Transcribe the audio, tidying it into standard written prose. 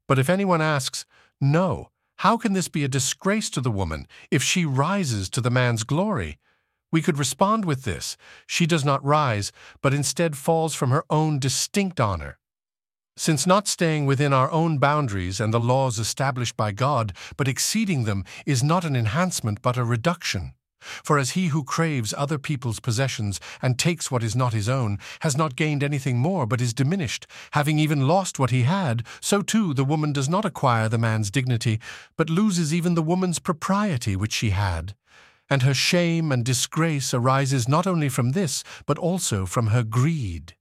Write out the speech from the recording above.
But if anyone asks, "No, how can this be a disgrace to the woman if she rises to the man's glory?" we could respond with this: she does not rise, but instead falls from her own distinct honor. Since not staying within our own boundaries and the laws established by God, but exceeding them, is not an enhancement but a reduction. For as he who craves other people's possessions and takes what is not his own has not gained anything more but is diminished, having even lost what he had, so too the woman does not acquire the man's dignity, but loses even the woman's propriety which she had. And her shame and disgrace arises not only from this, but also from her greed.